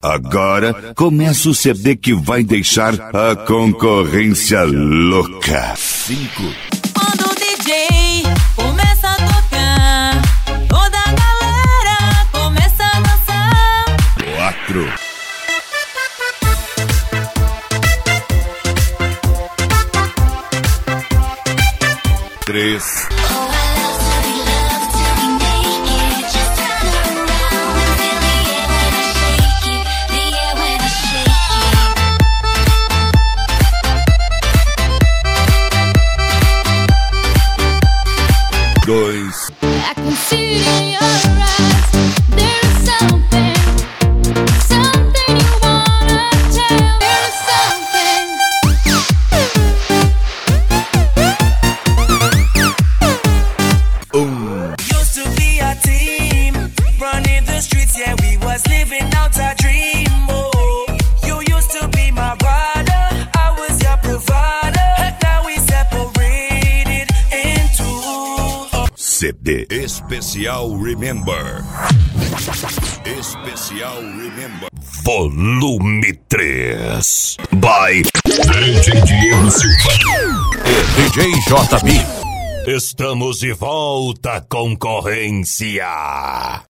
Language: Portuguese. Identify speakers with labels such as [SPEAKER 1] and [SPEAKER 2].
[SPEAKER 1] Agora começa o CD que vai deixar a concorrência louca. 5.
[SPEAKER 2] Quando o DJ começa a tocar, toda a galera começa a dançar.
[SPEAKER 1] 4. 3. 2.
[SPEAKER 2] I can see in your eyes, there's something you wanna tell. There's something.
[SPEAKER 1] 1.
[SPEAKER 3] Used to be a team, running the streets, yeah, we was living out a dream. Oh, you used to be my brother, I was your provider, and now we separated in two.
[SPEAKER 1] CD Especial Remember. Especial Remember. Volume 3. By DJ Diego Silva e DJ JB. Estamos de volta, concorrência.